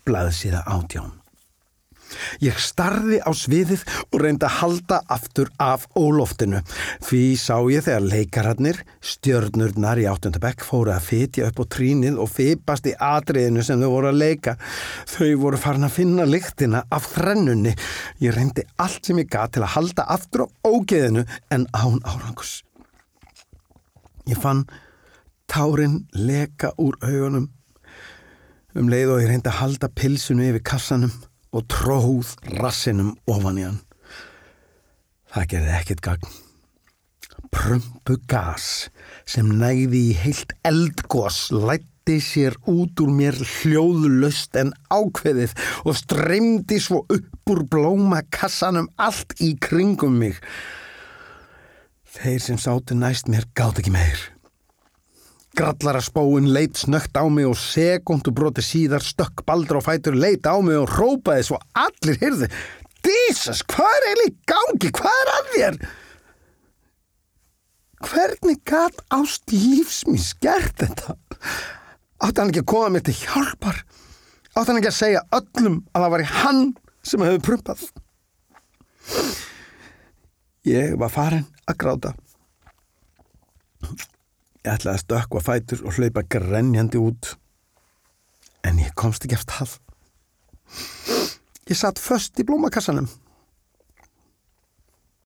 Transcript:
blaðsíða 18. Ég starði á sviðið og reyndi að halda aftur af óloftinu. Því sá ég þegar leikararnir, stjörnurnar í 8. bekk fóru að fitja upp á trínið og fipast í atriðinu sem þau voru að leika. Þau voru farin að finna lyktina af þrennunni. Ég reyndi allt sem ég gat til að halda aftur af ógeðinu en án árangurs. Ég fann tárin leka úr augunum. Leið og ég reyndi að halda pilsinu yfir kassanum og tróð rassinum ofan í hann. Það gerði ekkert gagn. Prumpugas sem nægði í heilt eldgos læddi sér út úr mér hljóðlaust en ákveðið og streymdi svo upp úr blómakassanum allt í kringum mig. Þeir sem sátu næst mér gátu ekki meir. Grallaraspóin leit snöggt á mig og sekúndubroti síðar stökk Baldur á fætur, leit á mig og hrópaði svo allir heyrðu: Jesus, hvað er eiginlega í gangi? Hvað er að þér? Hvernig gat ást lífs míns gert þetta? Átti hann ekki að koma mér til hjálpar? Átti hann ekki að segja öllum að það var hann sem hefði prumpað? Ég var farin að gráta. Ég ætlaði að stökkva á fætur og hlaupa grenjandi út. En ég komst ekki af stað. Ég satt föst í blómakassanum.